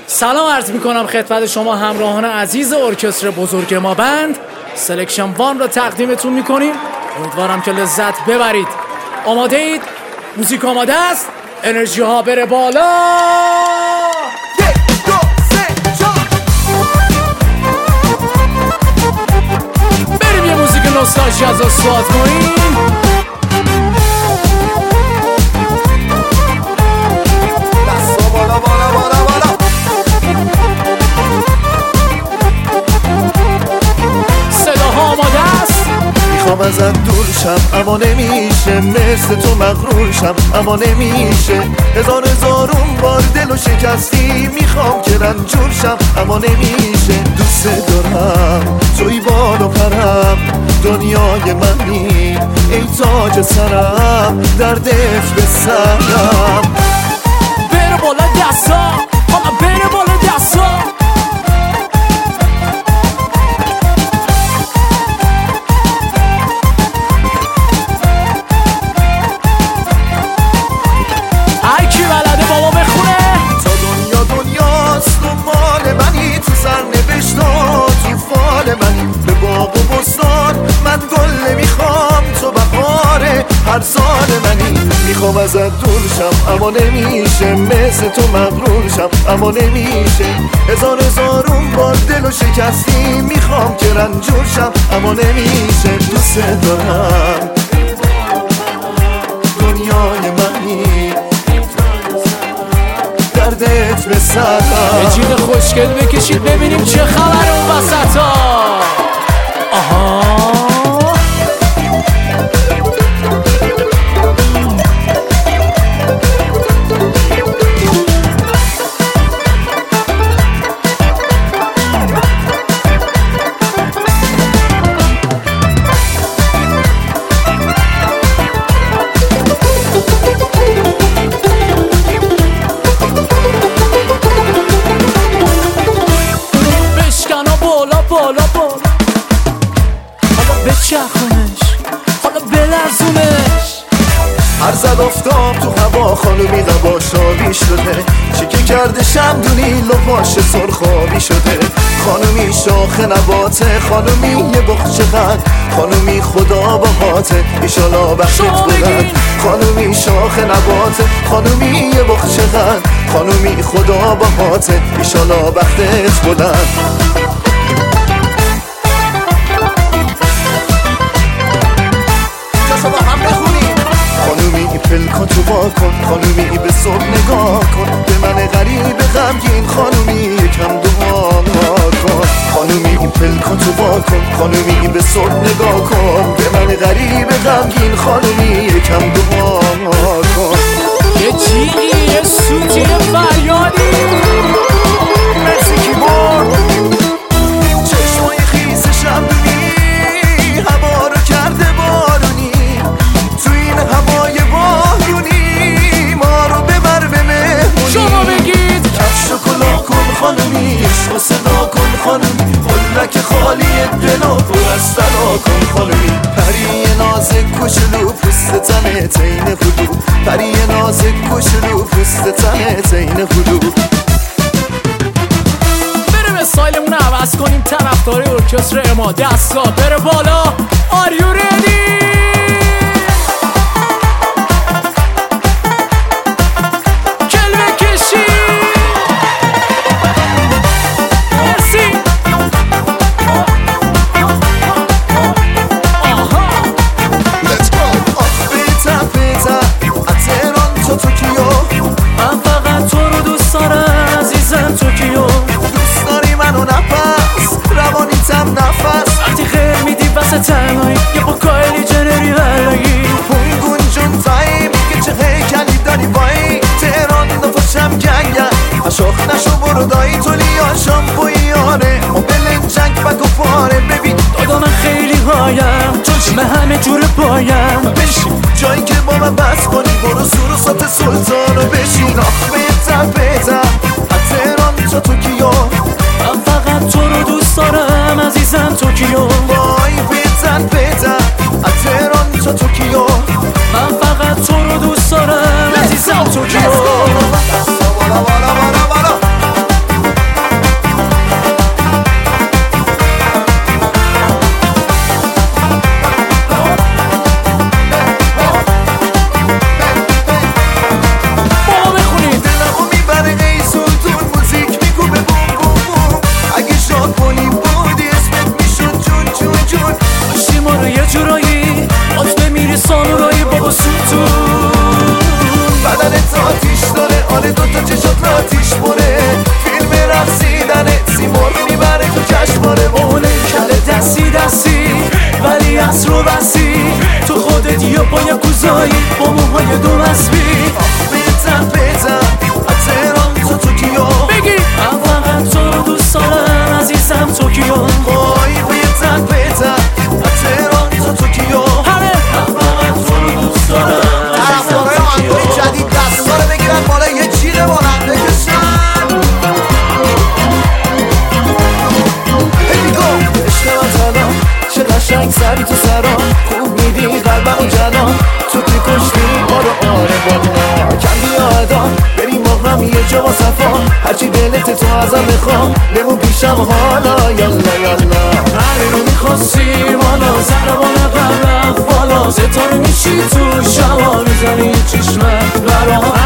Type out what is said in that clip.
سلام عرض میکنم خدمت شما همراهان عزیز ارکستر بزرگ ما بند. سلکشن وان را تقدیمتون میکنیم. امیدوارم که لذت ببرید. آماده اید؟ موزیک آماده است؟ انرژی ها بره بالا. بریم یه موزیک نوستالژی از اصوات کنیم. میخوام ازت دور شم اما نمیشه، مثل تو مغرور شم اما نمیشه. هزار بار دل و شکستی، میخوام که رنجور شم اما نمیشه. دوست دارم توی بال و پرم، دنیای منی ای تاج سرم، دردت به سرم. بره بالا دستا، آقا بره بالا دستا. به باغ و بستان من گل نمیخوام، تو بهار هر سال منی. میخوام ازت دور شم اما نمیشه، مثل تو مغرور شم اما نمیشه. هزار بار دل و شکستی، میخوام که رنجور شم اما نمیشه. دوست دارم دنیای منی، دردت به سرم. یه جیغ خوشگل بکشید ببینیم چه خبر اون وسطا. آها بچرخونش، حالا بلرزونش. هر زد افتاب تو هوا، خانومی قبا شابی شده. چیکه کرده شمدونی لباش سرخابی شده. خانومی شاخ نباته، خانومی یه بخچه قد، خانومی خدا باهاته ایشالا بختت بلند. خانومی شاخ نباته، خانومی یه بخچه قد، خانومی خدا باهاته ایشالا بختت بلند. پلکا تو با کن، خانومی به صبح نگاه کن. به من غریب غمگین خانومی یکم دعا کن. خانومی پلکا تو با کن، خانومی به صبح نگاه کن. به من غریب غمگین خانومی یکم دعا کن. یه جیغی، یه سوتی، یه فریادی. مرسی کیبورد. چشمای خیس شمدونی هوا رو کرده بارونی. تو این هوای بارونی ما رو ببر به مهمونی. شما بگید کفش و کلاه کن خانومی، عشق و صدا کن خانومی. قلک خالی دل و پر از طلا کن خانومی. پری نازک کوچولو پوست تنه تین هلو، پری نازک کوچولو پوست تنه تین هلو. بریم استایلمون رو عوض کنیم. طرفدار ارکستر ما دستا بره بالا. Are you ready؟ تنهایی یه با کایلی جنری بلگی پونگون جون تایی میگه چه هیکلی داری بایی. تهران نفاشم گنگه اشاخ نشو برو دایی تو لیا شامپویانه و بلنجنگ بد و پاره. ببین دادا من خیلی هایم چون من همه جور پایم. بشین جایی که با من بس کنی، برو سور و سات سلطانو بشین. آخ بهتر از تهران تا توکیو، من فقط تو رو دوست دارم عزیزم توکیو. وای بزن از تهران تا توکیو، من فقط تو رو دوست دارم عزیزم توکیو. یه دو مسبی بهتن از تهران تا توکیو بگی من فقط تو رو دوست دارم عزیزم توکیو وای بهتن از تهران تا توکیو همه من فقط تو رو دوست دارم عزیزم توکیو جدید دستا رو بگیرن بالا یه چیره با هم بکشن عشق من تنها چه قشنگ سری تو سرا خوب میدی قلبم و جنان تو که کشتی آره والا کم بیادا بریم با هم یه جا با صفا هرچی دلت تو ازم بخوام بمون پیشم حالا یالا همین رو میخواستی بالا زربان قلبم بالا ستاره میشی تو شما میزنی چشمت برام